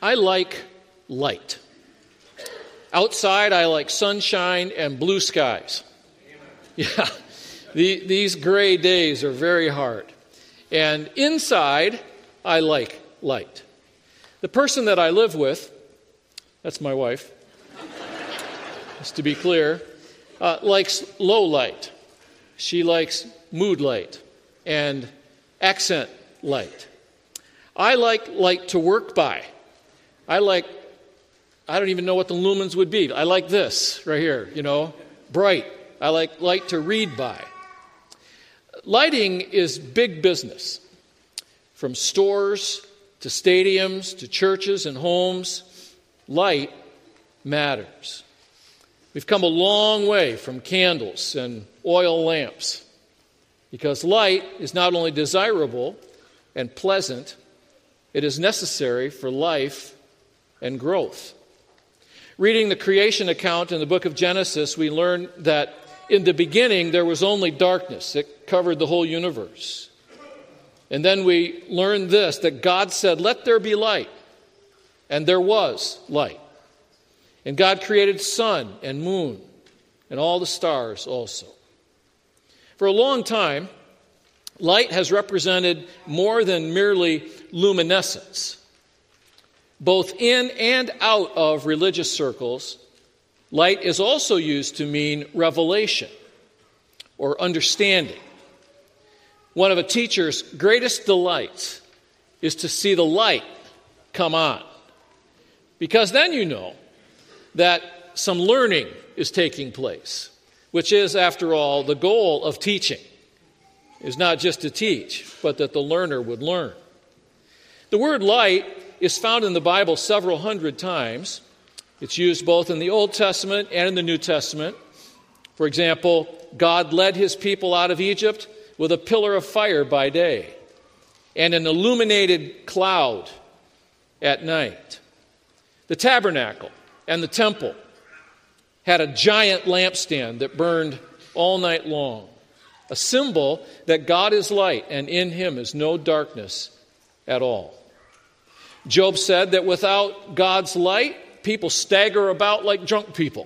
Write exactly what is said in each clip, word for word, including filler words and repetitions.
I like light. Outside, I like sunshine and blue skies. Yeah, the, these gray days are very hard. And inside, I like light. The person that I live with, that's my wife, just to be clear, uh, likes low light. She likes mood light and accent light. I like light to work by. I like, I don't even know what the lumens would be. I like this right here, you know, bright. I like light to read by. Lighting is big business. From stores to stadiums to churches and homes, light matters. We've come a long way from candles and oil lamps because light is not only desirable and pleasant, it is necessary for life and growth. Reading the creation account in the book of Genesis, we learn that in the beginning there was only darkness. It covered the whole universe. And then we learn this, that God said, "Let there be light." And there was light. And God created sun and moon and all the stars also. For a long time, light has represented more than merely luminescence. Both in and out of religious circles, light is also used to mean revelation or understanding. One of a teacher's greatest delights is to see the light come on, because then you know that some learning is taking place, which is, after all, the goal of teaching, is not just to teach, but that the learner would learn. The word light is found in the Bible several hundred times. It's used both in the Old Testament and in the New Testament. For example, God led his people out of Egypt with a pillar of fire by day and an illuminated cloud at night. The tabernacle and the temple had a giant lampstand that burned all night long, a symbol that God is light and in him is no darkness at all. Job said that without God's light, people stagger about like drunk people.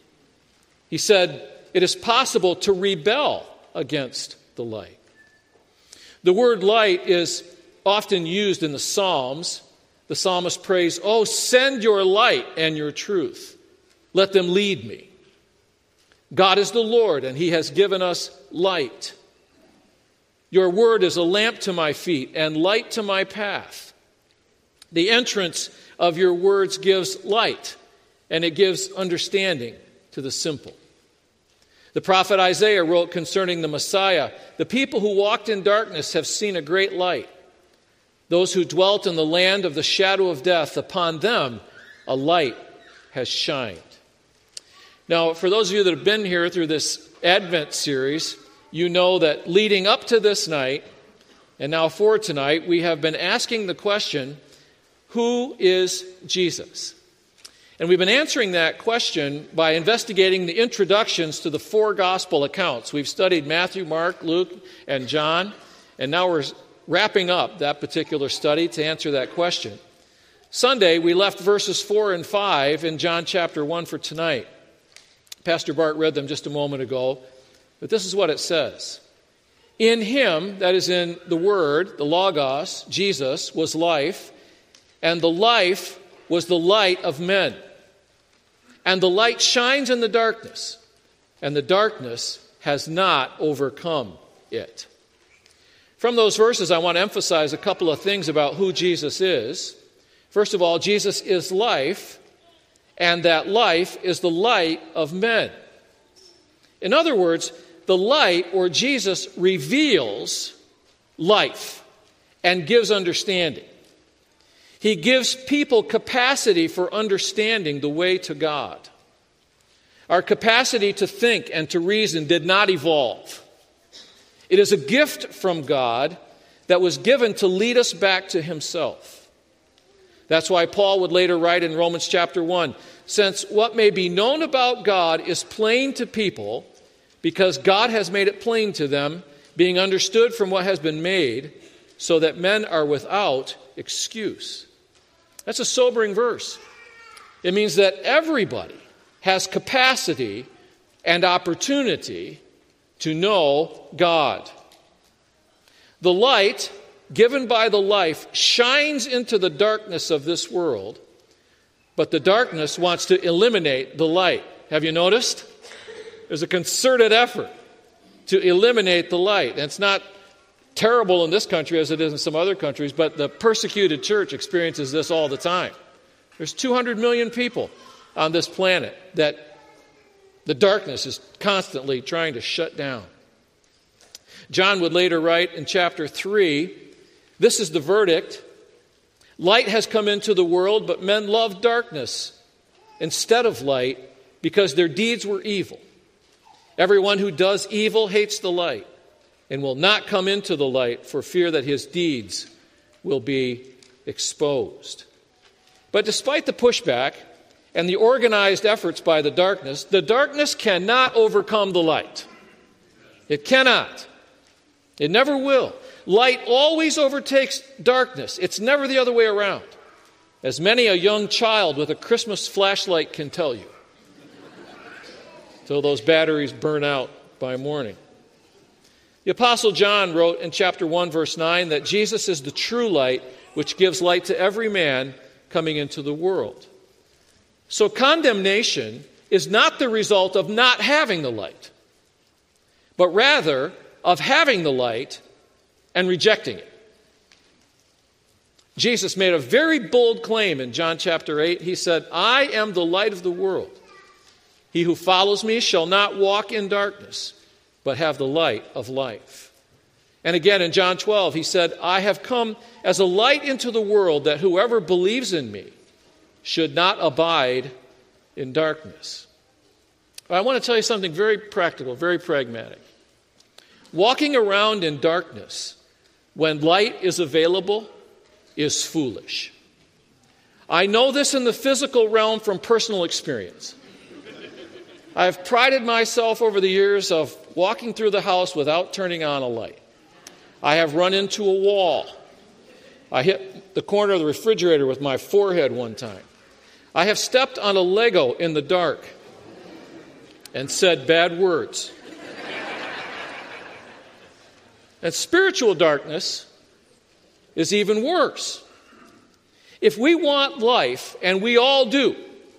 He said it is possible to rebel against the light. The word light is often used in the Psalms. The psalmist prays, "Oh, send your light and your truth. Let them lead me." God is the Lord, and he has given us light. Your word is a lamp to my feet and light to my path. The entrance of your words gives light, and it gives understanding to the simple. The prophet Isaiah wrote concerning the Messiah, "The people who walked in darkness have seen a great light. Those who dwelt in the land of the shadow of death, upon them a light has shined." Now, for those of you that have been here through this Advent series, you know that leading up to this night, and now for tonight, we have been asking the question, who is Jesus? And we've been answering that question by investigating the introductions to the four gospel accounts. We've studied Matthew, Mark, Luke, and John, and now we're wrapping up that particular study to answer that question. Sunday, we left verses four and five in John chapter one for tonight. Pastor Bart read them just a moment ago, but this is what it says. In him, that is in the Word, the Logos, Jesus, was life, and the life was the light of men. And the light shines in the darkness, and the darkness has not overcome it. From those verses, I want to emphasize a couple of things about who Jesus is. First of all, Jesus is life, and that life is the light of men. In other words, the light, or Jesus, reveals life and gives understanding. He gives people capacity for understanding the way to God. Our capacity to think and to reason did not evolve. It is a gift from God that was given to lead us back to himself. That's why Paul would later write in Romans chapter one, "Since what may be known about God is plain to people, because God has made it plain to them, being understood from what has been made, so that men are without excuse." That's a sobering verse. It means that everybody has capacity and opportunity to know God. The light given by the life shines into the darkness of this world, but the darkness wants to eliminate the light. Have you noticed? There's a concerted effort to eliminate the light. And it's not terrible in this country as it is in some other countries, but the persecuted church experiences this all the time. There's two hundred million people on this planet that the darkness is constantly trying to shut down. John would later write in chapter three, this is the verdict. Light has come into the world, but men loved darkness instead of light because their deeds were evil. Everyone who does evil hates the light and will not come into the light for fear that his deeds will be exposed. But despite the pushback and the organized efforts by the darkness, the darkness cannot overcome the light. It cannot. It never will. Light always overtakes darkness. It's never the other way around, as many a young child with a Christmas flashlight can tell you, till those batteries burn out by morning. The Apostle John wrote in chapter one, verse nine, that Jesus is the true light, which gives light to every man coming into the world. So condemnation is not the result of not having the light, but rather of having the light and rejecting it. Jesus made a very bold claim in John chapter eight. He said, I am the light of the world. He who follows me shall not walk in darkness, but have the light of life. And again in John twelve, he said, I have come as a light into the world, that whoever believes in me should not abide in darkness. I want to tell you something very practical, very pragmatic. Walking around in darkness when light is available is foolish. I know this in the physical realm from personal experience. I have prided myself over the years of walking through the house without turning on a light. I have run into a wall. I hit the corner of the refrigerator with my forehead one time. I have stepped on a Lego in the dark and said bad words. And spiritual darkness is even worse. If we want life, and we all do,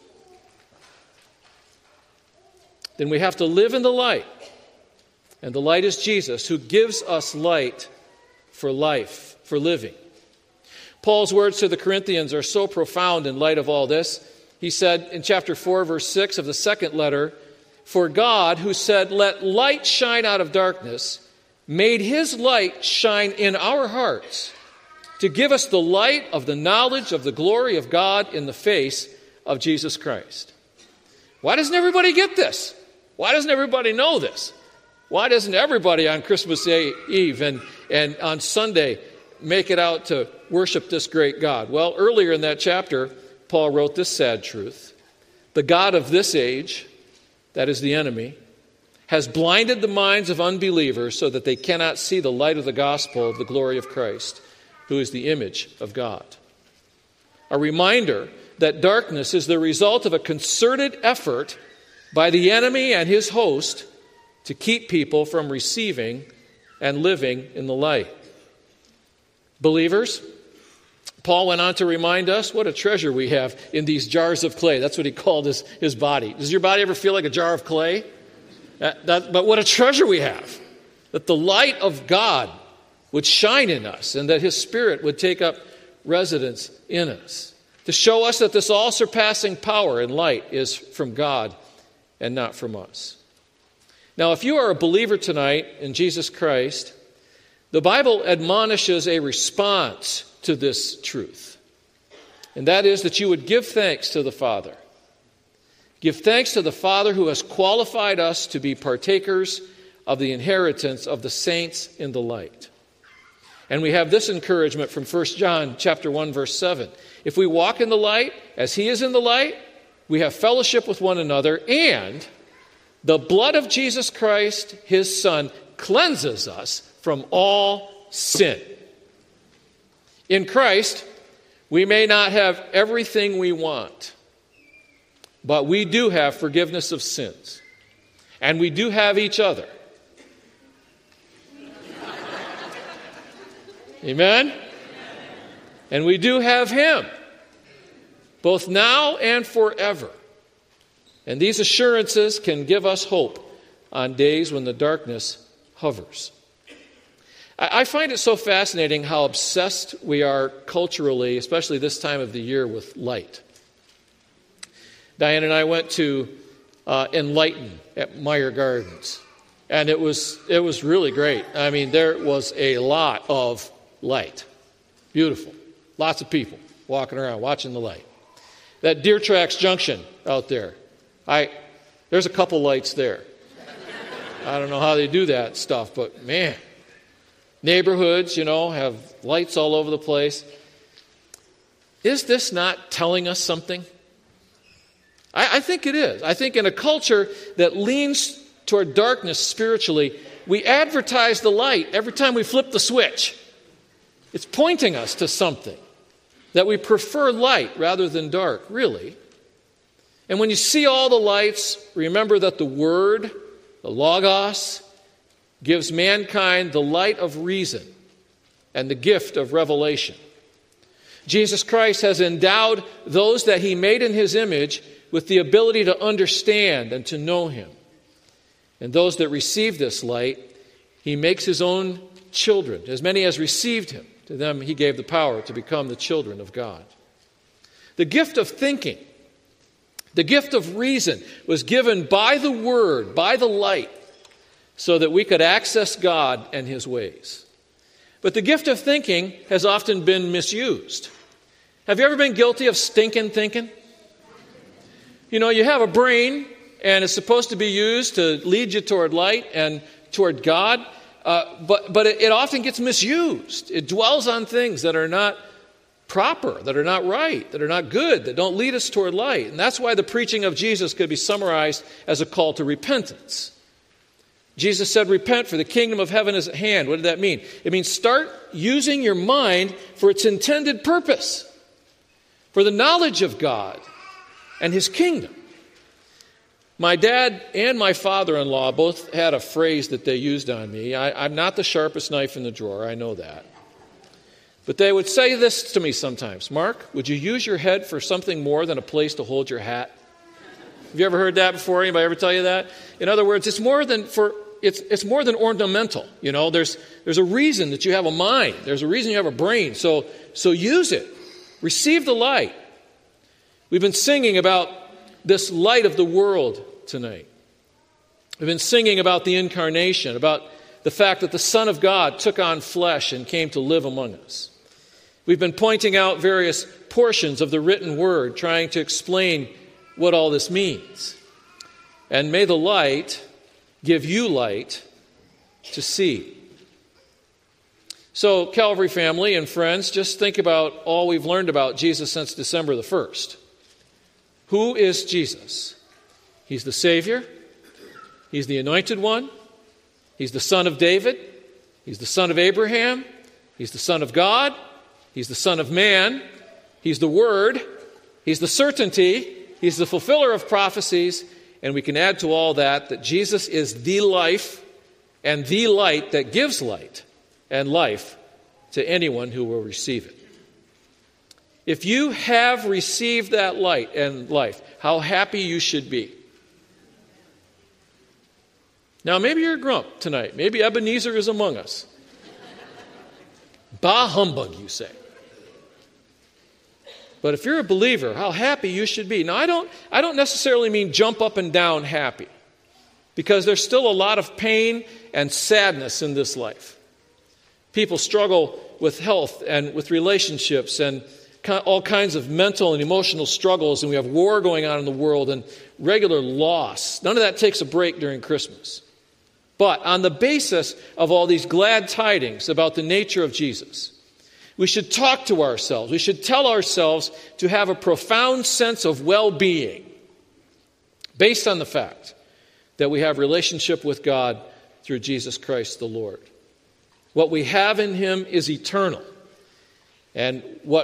then we have to live in the light. And the light is Jesus, who gives us light for life, for living. Paul's words to the Corinthians are so profound in light of all this. He said in chapter four, verse six of the second letter, for God, who said, let light shine out of darkness, made his light shine in our hearts to give us the light of the knowledge of the glory of God in the face of Jesus Christ. Why doesn't everybody get this? Why doesn't everybody know this? Why doesn't everybody on Christmas Eve and, and on Sunday make it out to worship this great God? Well, earlier in that chapter, Paul wrote this sad truth. The God of this age, that is the enemy, has blinded the minds of unbelievers so that they cannot see the light of the gospel of the glory of Christ, who is the image of God. A reminder that darkness is the result of a concerted effort by the enemy and his host to keep people from receiving and living in the light. Believers, Paul went on to remind us what a treasure we have in these jars of clay. That's what he called his, his body. Does your body ever feel like a jar of clay? That, that, but what a treasure we have, that the light of God would shine in us and that his Spirit would take up residence in us, to show us that this all-surpassing power and light is from God and not from us. Now, if you are a believer tonight in Jesus Christ, the Bible admonishes a response to this truth, and that is that you would give thanks to the Father. Give thanks to the Father who has qualified us to be partakers of the inheritance of the saints in the light. And we have this encouragement from First John chapter one, verse seven. If we walk in the light as he is in the light, we have fellowship with one another, and the blood of Jesus Christ, his Son, cleanses us from all sin. In Christ, We may not have everything we want, but we do have forgiveness of sins. And we do have each other. Amen? And we do have Him, both now and forever. And these assurances can give us hope on days when the darkness hovers. I find it so fascinating how obsessed we are culturally, especially this time of the year, with light. Diane and I went to uh, Enlighten at Meyer Gardens, and it was it was really great. I mean, there was a lot of light. Beautiful. Lots of people walking around, watching the light. That Deer Tracks Junction out there, I there's a couple lights there. I don't know how they do that stuff, but man, neighborhoods, you know, have lights all over the place. Is this not telling us something? I, I think it is. I think in a culture that leans toward darkness spiritually, we advertise the light every time we flip the switch. It's pointing us to something, that we prefer light rather than dark, really. And when you see all the lights, remember that the Word, the Logos, gives mankind the light of reason and the gift of revelation. Jesus Christ has endowed those that He made in His image with the ability to understand and to know Him. And those that receive this light, He makes His own children. As many as received Him, to them He gave the power to become the children of God. The gift of thinking, the gift of reason was given by the Word, by the light, so that we could access God and His ways. But the gift of thinking has often been misused. Have you ever been guilty of stinking thinking? You know, you have a brain, and it's supposed to be used to lead you toward light and toward God, uh, but, but it, it often gets misused. It dwells on things that are not proper, that are not right, that are not good, that don't lead us toward light. And that's why the preaching of Jesus could be summarized as a call to repentance. Jesus said, repent, for the kingdom of heaven is at hand. What did that mean? It means start using your mind for its intended purpose, for the knowledge of God and His kingdom. My dad and my father-in-law both had a phrase that they used on me. I, I'm not the sharpest knife in the drawer, I know that. But they would say this to me sometimes. Mark, would you use your head for something more than a place to hold your hat? Have you ever heard that before? Anybody ever tell you that? In other words, it's more than for it's it's more than ornamental. You know, there's there's a reason that you have a mind. There's a reason you have a brain. So so use it. Receive the light. We've been singing about this light of the world tonight. We've been singing about the incarnation, about the fact that the Son of God took on flesh and came to live among us. We've been pointing out various portions of the written word, trying to explain what all this means. And may the light give you light to see. So, Calvary family and friends, just think about all we've learned about Jesus since December the first. Who is Jesus? He's the Savior. He's the Anointed One. He's the Son of David. He's the Son of Abraham. He's the Son of God. He's the Son of Man. He's the Word. He's the certainty. He's the fulfiller of prophecies. And we can add to all that that Jesus is the life and the light that gives light and life to anyone who will receive it. If you have received that light and life, how happy you should be. Now, maybe you're a grump tonight. Maybe Ebenezer is among us. Bah humbug, you say. But if you're a believer, how happy you should be. Now, I don't, I don't necessarily mean jump up and down happy, because there's still a lot of pain and sadness in this life. People struggle with health and with relationships and all kinds of mental and emotional struggles, and we have war going on in the world and regular loss. None of that takes a break during Christmas. But on the basis of all these glad tidings about the nature of Jesus, we should talk to ourselves. We should tell ourselves to have a profound sense of well-being based on the fact that we have relationship with God through Jesus Christ the Lord. What we have in Him is eternal. And what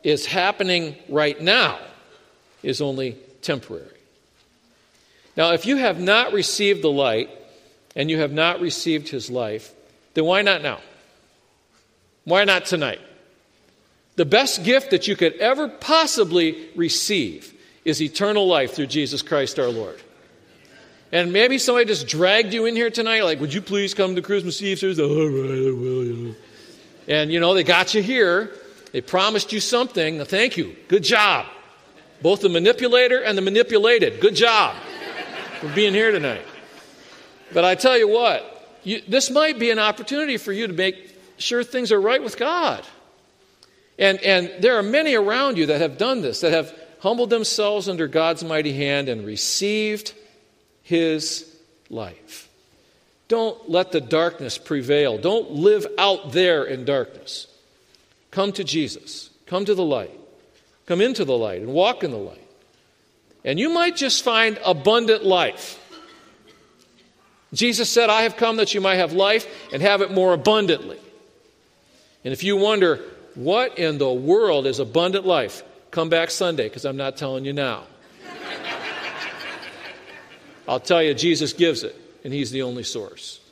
is happening right now is only temporary. Now, if you have not received the light and you have not received his life, then why not now? Why not tonight? The best gift that you could ever possibly receive is eternal life through Jesus Christ our Lord. And maybe somebody just dragged you in here tonight, like, would you please come to Christmas Eve service? All right, I will. You know. And, you know, they got you here. They promised you something. Thank you. Good job. Both the manipulator and the manipulated. Good job for being here tonight. But I tell you what, you, this might be an opportunity for you to make sure things are right with God. And, and there are many around you that have done this, that have humbled themselves under God's mighty hand and received his life. Don't let the darkness prevail. Don't live out there in darkness. Come to Jesus. Come to the light. Come into the light and walk in the light. And you might just find abundant life. Jesus said, I have come that you might have life and have it more abundantly. And if you wonder, what in the world is abundant life? Come back Sunday, because I'm not telling you now. I'll tell you, Jesus gives it, and he's the only source.